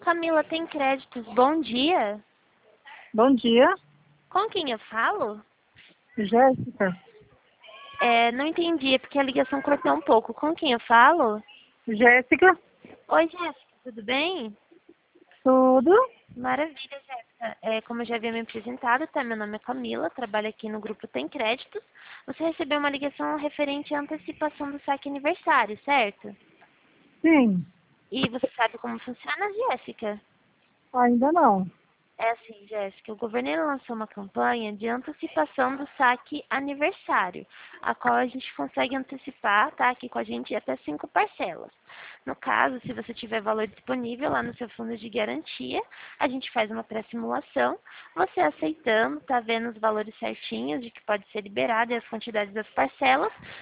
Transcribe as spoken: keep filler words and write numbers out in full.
Camila tem créditos. Bom dia. Bom dia, Com quem eu falo? Jéssica. É, não entendi, é porque a ligação cortou um pouco. Com quem eu falo? Jéssica, Oi, Jéssica, tudo bem? tudo? Maravilha, Jéssica. É, como eu já havia me apresentado, tá? Meu nome é Camila, trabalho aqui no grupo Tem Créditos. Você recebeu uma ligação referente à antecipação do saque aniversário, certo? Sim, E você sabe como funciona, Jéssica? ainda não. É assim, Jéssica, o governo ele lançou uma campanha de antecipação do saque aniversário, a qual a gente consegue antecipar, tá, aqui com a gente até cinco parcelas. No caso, se você tiver valor disponível lá no seu fundo de garantia, a gente faz uma pré-simulação, você aceitando, tá vendo os valores certinhos de que pode ser liberado e as quantidades das parcelas,